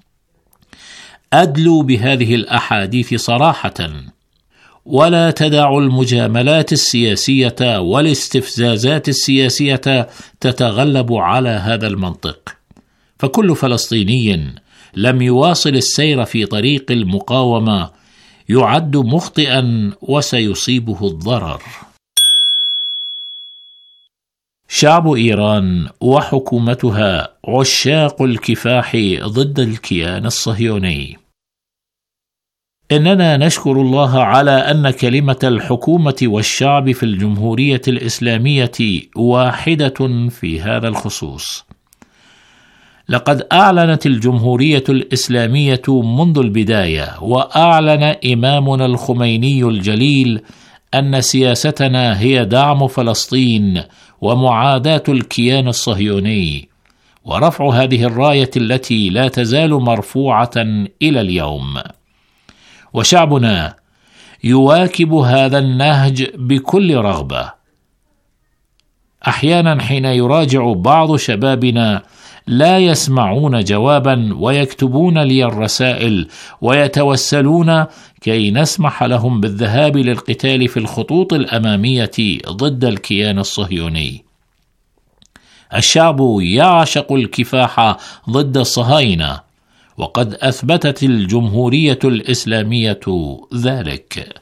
أدلوا بهذه الأحاديث صراحة، ولا تدعوا المجاملات السياسية والاستفزازات السياسية تتغلب على هذا المنطق، فكل فلسطيني لم يواصل السير في طريق المقاومة يعد مخطئا وسيصيبه الضرر. شعب إيران وحكومتها عشاق الكفاح ضد الكيان الصهيوني. إننا نشكر الله على أن كلمة الحكومة والشعب في الجمهورية الإسلامية واحدة في هذا الخصوص. لقد أعلنت الجمهورية الإسلامية منذ البداية، وأعلن إمامنا الخميني الجليل أن سياستنا هي دعم فلسطين ومعاداة الكيان الصهيوني، ورفع هذه الراية التي لا تزال مرفوعة إلى اليوم. وشعبنا يواكب هذا النهج بكل رغبة. أحيانا حين يراجع بعض شبابنا لا يسمعون جوابا ويكتبون لي الرسائل ويتوسلون كي نسمح لهم بالذهاب للقتال في الخطوط الأمامية ضد الكيان الصهيوني. الشعب يعشق الكفاح ضد الصهاينة، وقد أثبتت الجمهورية الإسلامية ذلك.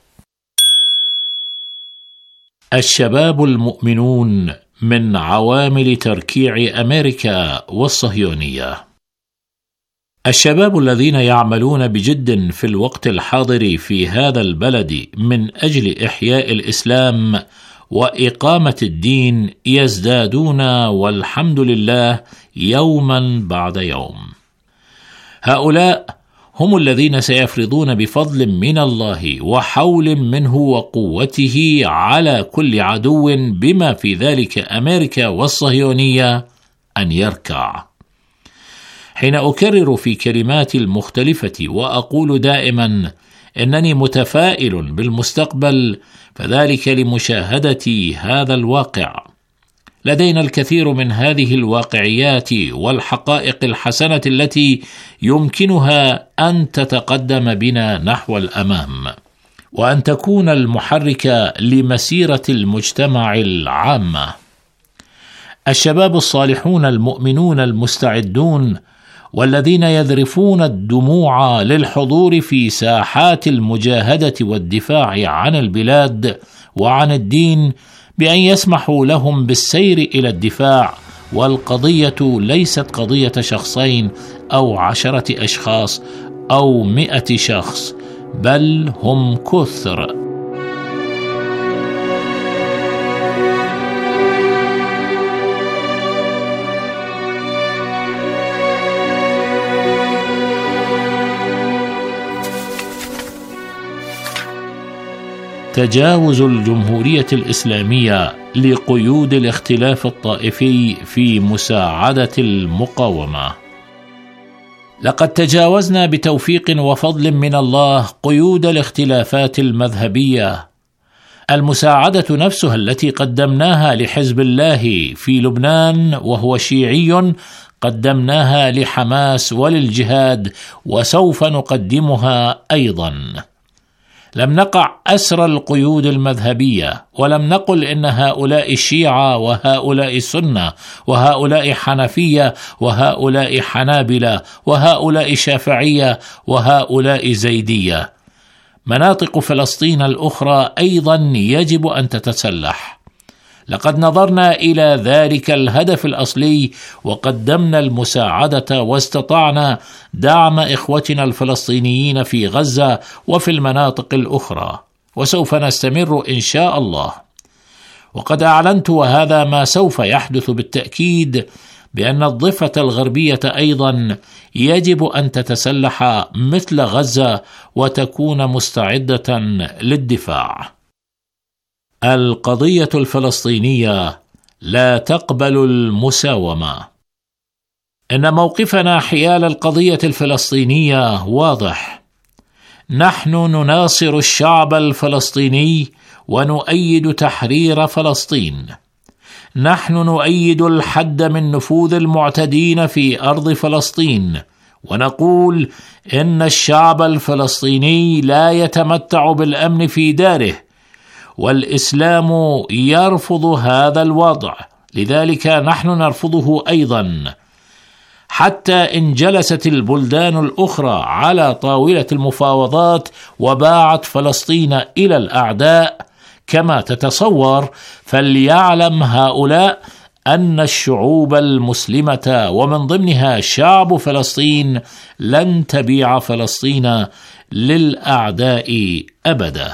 الشباب المؤمنون من عوامل تركيع أمريكا والصهيونية. الشباب الذين يعملون بجد في الوقت الحاضر في هذا البلد من أجل إحياء الإسلام وإقامة الدين يزدادون والحمد لله يوما بعد يوم. هؤلاء هم الذين سيفرضون بفضل من الله وحول منه وقوته على كل عدو، بما في ذلك أمريكا والصهيونية، أن يركع. حين أكرر في كلماتي المختلفة وأقول دائما إنني متفائل بالمستقبل، فذلك لمشاهدة هذا الواقع. لدينا الكثير من هذه الواقعيات والحقائق الحسنة التي يمكنها أن تتقدم بنا نحو الأمام، وأن تكون المحرك لمسيرة المجتمع العامة. الشباب الصالحون المؤمنون المستعدون والذين يذرفون الدموع للحضور في ساحات المجاهدة والدفاع عن البلاد وعن الدين، بأن يسمحوا لهم بالسير إلى الدفاع. والقضية ليست قضية شخصين أو عشرة أشخاص أو مئة شخص، بل هم كثر. تجاوز الجمهورية الإسلامية لقيود الاختلاف الطائفي في مساعدة المقاومة. لقد تجاوزنا بتوفيق وفضل من الله قيود الاختلافات المذهبية. المساعدة نفسها التي قدمناها لحزب الله في لبنان وهو شيعي قدمناها لحماس وللجهاد، وسوف نقدمها أيضا. لم نقع أسر القيود المذهبية، ولم نقل إن هؤلاء الشيعة وهؤلاء السنة وهؤلاء حنفية وهؤلاء حنابلة وهؤلاء شافعية وهؤلاء زيدية. مناطق فلسطين الأخرى أيضا يجب أن تتسلح. لقد نظرنا إلى ذلك الهدف الأصلي وقدمنا المساعدة، واستطعنا دعم إخوتنا الفلسطينيين في غزة وفي المناطق الأخرى، وسوف نستمر إن شاء الله. وقد أعلنت، وهذا ما سوف يحدث بالتأكيد، بأن الضفة الغربية أيضا يجب أن تتسلح مثل غزة وتكون مستعدة للدفاع. القضية الفلسطينية لا تقبل المساومة. إن موقفنا حيال القضية الفلسطينية واضح. نحن نناصر الشعب الفلسطيني ونؤيد تحرير فلسطين. نحن نؤيد الحد من نفوذ المعتدين في أرض فلسطين، ونقول إن الشعب الفلسطيني لا يتمتع بالأمن في داره، والإسلام يرفض هذا الوضع، لذلك نحن نرفضه أيضا. حتى إن جلست البلدان الأخرى على طاولة المفاوضات وباعت فلسطين إلى الأعداء كما تتصور، فليعلم هؤلاء أن الشعوب المسلمة ومن ضمنها شعب فلسطين لن تبيع فلسطين للأعداء أبدا.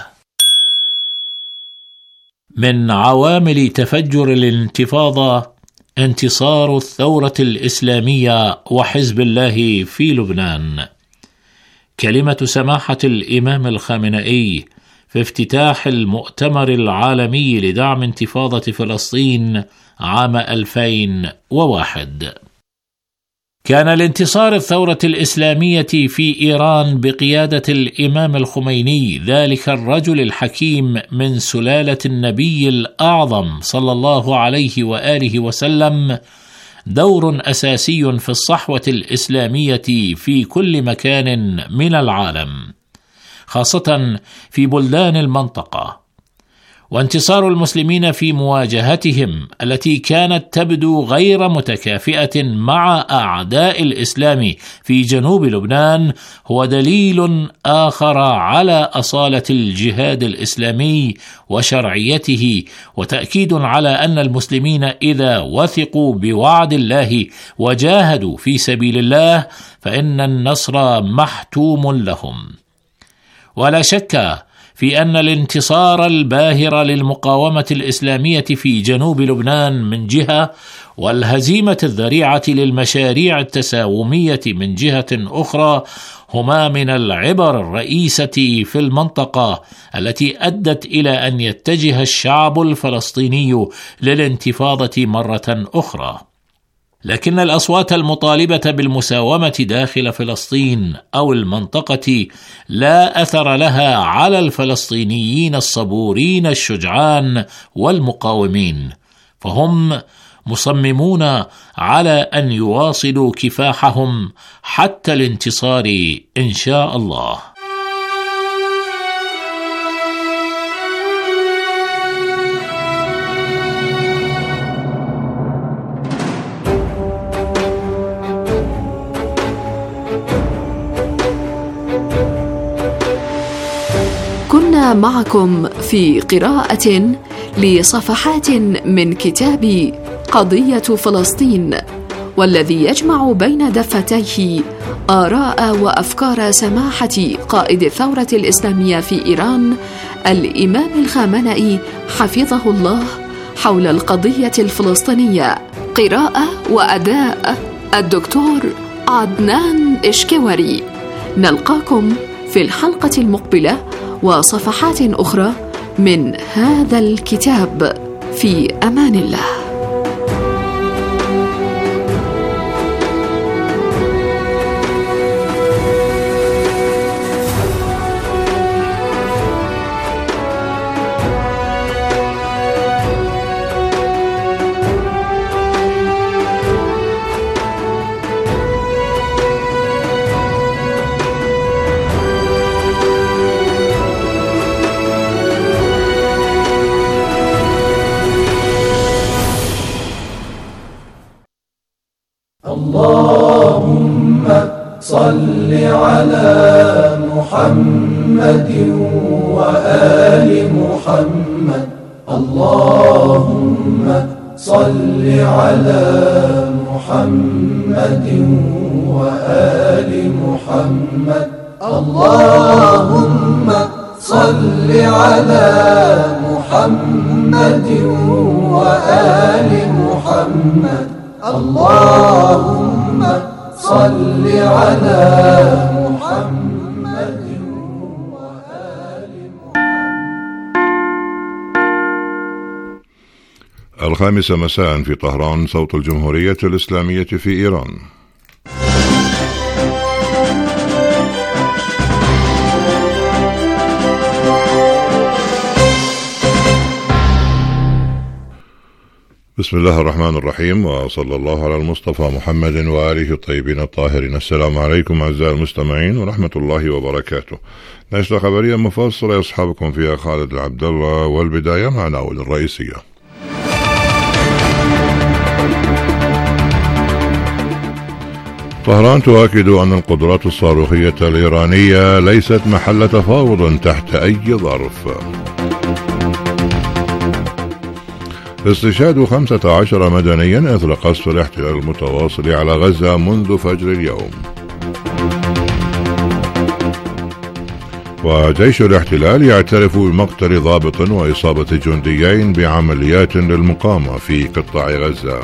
من عوامل تفجر الانتفاضة انتصار الثورة الإسلامية وحزب الله في لبنان. كلمة سماحة الإمام الخامنئي في افتتاح المؤتمر العالمي لدعم انتفاضة فلسطين عام ألفين وواحد. كان لانتصار الثورة الإسلامية في إيران بقيادة الإمام الخميني، ذلك الرجل الحكيم من سلالة النبي الأعظم صلى الله عليه وآله وسلم، دور أساسي في الصحوة الإسلامية في كل مكان من العالم، خاصة في بلدان المنطقة. وانتصار المسلمين في مواجهتهم التي كانت تبدو غير متكافئة مع أعداء الإسلام في جنوب لبنان هو دليل آخر على أصالة الجهاد الإسلامي وشرعيته، وتأكيد على أن المسلمين إذا وثقوا بوعد الله وجاهدوا في سبيل الله فإن النصر محتوم لهم. ولا شك في أن الانتصار الباهر للمقاومة الإسلامية في جنوب لبنان من جهة، والهزيمة الذريعة للمشاريع التساومية من جهة أخرى، هما من العبر الرئيسة في المنطقة التي أدت إلى أن يتجه الشعب الفلسطيني للانتفاضة مرة أخرى. لكن الأصوات المطالبة بالمساومة داخل فلسطين أو المنطقة لا أثر لها على الفلسطينيين الصبورين الشجعان والمقاومين، فهم مصممون على أن يواصلوا كفاحهم حتى الانتصار إن شاء الله. كنا معكم في قراءة لصفحات من كتاب قضية فلسطين، والذي يجمع بين دفتيه آراء وأفكار سماحة قائد الثورة الإسلامية في إيران الإمام الخامنئي حفظه الله حول القضية الفلسطينية. قراءة وأداء الدكتور عدنان إشكوري. نلقاكم في الحلقة المقبلة وصفحات أخرى من هذا الكتاب. في أمان الله. اللهم صل على محمد وآل محمد. اللهم صل على محمد وآل محمد. اللهم صل على محمد وآل محمد. اللهم صل على محمد وآل محمد. الخامسة مساء في طهران، صوت الجمهورية الإسلامية في إيران. بسم الله الرحمن الرحيم، وصلى الله على المصطفى محمد وآله الطيبين الطاهرين. السلام عليكم أعزائي المستمعين ورحمة الله وبركاته. نشرة خبرية مفصلة يصحبكم فيها خالد العبد الله، والبداية مع العناوين الرئيسية. طهران تؤكد أن القدرات الصاروخية الإيرانية ليست محل تفاوض تحت أي ظرف. استشهاد خمسة عشر مدنيا إثر قصف الاحتلال المتواصل على غزة منذ فجر اليوم. وجيش الاحتلال يعترف بمقتل ضابط وإصابة جنديين بعمليات للمقاومة في قطاع غزة.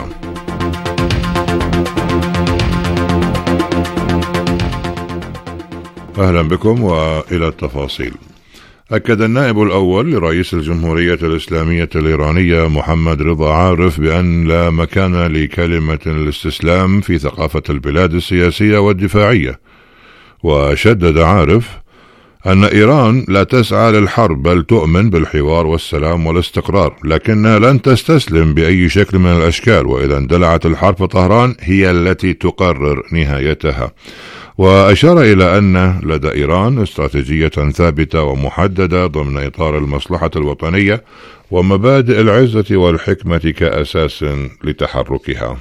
أهلا بكم وإلى التفاصيل. أكد النائب الأول لرئيس الجمهورية الإسلامية الإيرانية محمد رضا عارف بأن لا مكان لكلمة الاستسلام في ثقافة البلاد السياسية والدفاعية. وشدد عارف أن إيران لا تسعى للحرب بل تؤمن بالحوار والسلام والاستقرار، لكنها لن تستسلم بأي شكل من الأشكال، وإذا اندلعت الحرب فطهران هي التي تقرر نهايتها. وأشار إلى أن لدى إيران استراتيجية ثابتة ومحددة ضمن إطار المصلحة الوطنية ومبادئ العزة والحكمة كأساس لتحركها.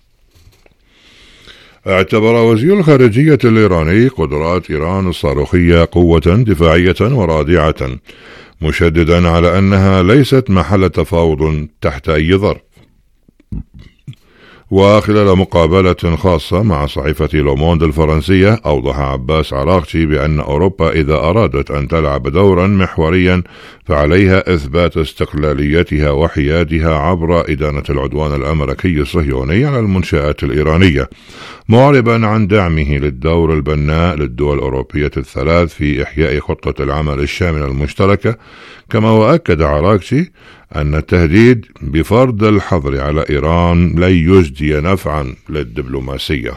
اعتبر وزير الخارجية الإيراني قدرات إيران الصاروخية قوة دفاعية ورادعة، مشددا على أنها ليست محل تفاوض تحت أي ظرف. وخلال مقابلة خاصة مع صحيفة لوموند الفرنسية، أوضح عباس عراقچي بأن أوروبا إذا أرادت أن تلعب دورا محوريا فعليها إثبات استقلاليتها وحيادها عبر إدانة العدوان الأمريكي الصهيوني على المنشآت الإيرانية، معربا عن دعمه للدور البناء للدول الأوروبية الثلاث في إحياء خطة العمل الشاملة المشتركة. كما وأكد عراقچي أن التهديد بفرض الحظر على إيران لن يجدي نفعا للدبلوماسية.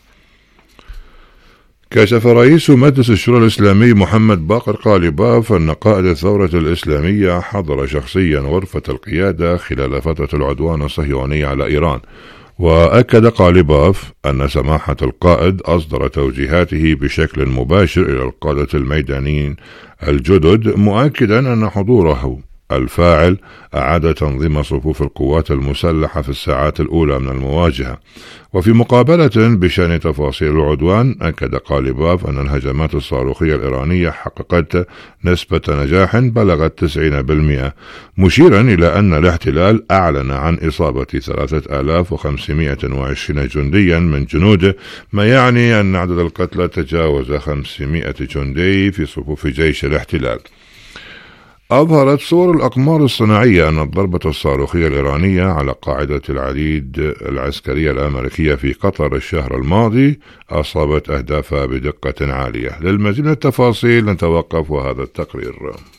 كشف رئيس مجلس الشورى الإسلامي محمد باقر قالباف أن قائد الثورة الإسلامية حضر شخصيا غرفة القيادة خلال فترة العدوان الصهيوني على إيران. وأكد قالباف أن سماحة القائد أصدر توجيهاته بشكل مباشر إلى القادة الميدانيين الجدد، مؤكدا أن حضوره الفاعل أعاد تنظيم صفوف القوات المسلحة في الساعات الأولى من المواجهة. وفي مقابلة بشأن تفاصيل العدوان، أكد قالباف أن الهجمات الصاروخية الإيرانية حققت نسبة نجاح بلغت تسعين بالمئة، مشيرا إلى أن الاحتلال أعلن عن إصابة ثلاثة آلاف وخمسمائة وعشرين جنديا من جنوده، ما يعني أن عدد القتلى تجاوز خمسمائة جندي في صفوف جيش الاحتلال. أظهرت صور الأقمار الصناعية أن الضربة الصاروخية الإيرانية على قاعدة العديد العسكرية الأمريكية في قطر الشهر الماضي أصابت أهدافها بدقة عالية. للمزيد من التفاصيل نتوقف وهذا التقرير.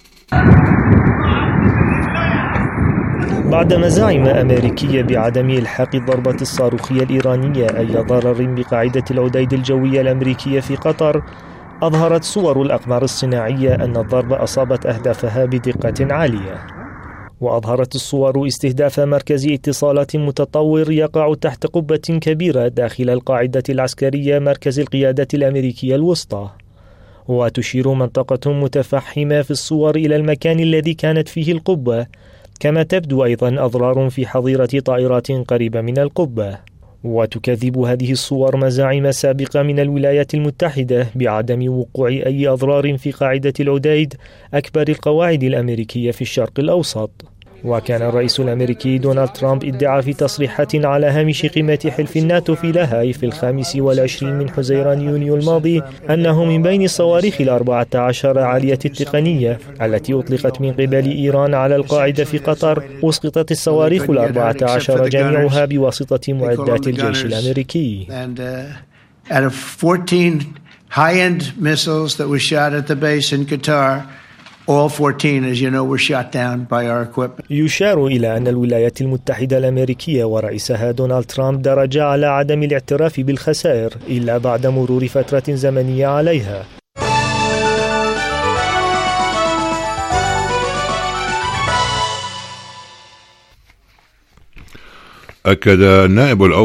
بعد مزاعم أمريكية بعدم إلحاق الضربة الصاروخية الإيرانية أي ضرر بقاعدة العديد الجوية الأمريكية في قطر، أظهرت صور الأقمار الصناعية أن الضربة أصابت أهدافها بدقة عالية. وأظهرت الصور استهداف مركز اتصالات متطور يقع تحت قبة كبيرة داخل القاعدة العسكرية مركز القيادة الأمريكية الوسطى. وتشير منطقة متفحمة في الصور إلى المكان الذي كانت فيه القبة، كما تبدو أيضا أضرار في حظيرة طائرات قريبة من القبة. وتكذب هذه الصور مزاعم سابقة من الولايات المتحدة بعدم وقوع أي أضرار في قاعدة العديد، أكبر القواعد الأمريكية في الشرق الأوسط. وكان الرئيس الأمريكي دونالد ترامب ادعى في تصريحات على هامش قمة حلف الناتو في لاهاي في الخامس والعشرين من حزيران يونيو الماضي أنه من بين الصواريخ الأربعة عشر عالية التقنية التي أطلقت من قبل إيران على القاعدة في قطر، أسقطت الصواريخ الأربعة عشر جميعها بواسطة معدات الجيش الأمريكي. Out of fourteen high-end missiles that were shot at the base in Qatar, all fourteen, as you know, were shot down by our equipment. يشار إلى أن الولايات المتحدة الأمريكية ورئيسها دونالد ترامب درجا على عدم الاعتراف بالخسائر إلا بعد مرور فترة زمنية عليها. أكد النائب الأول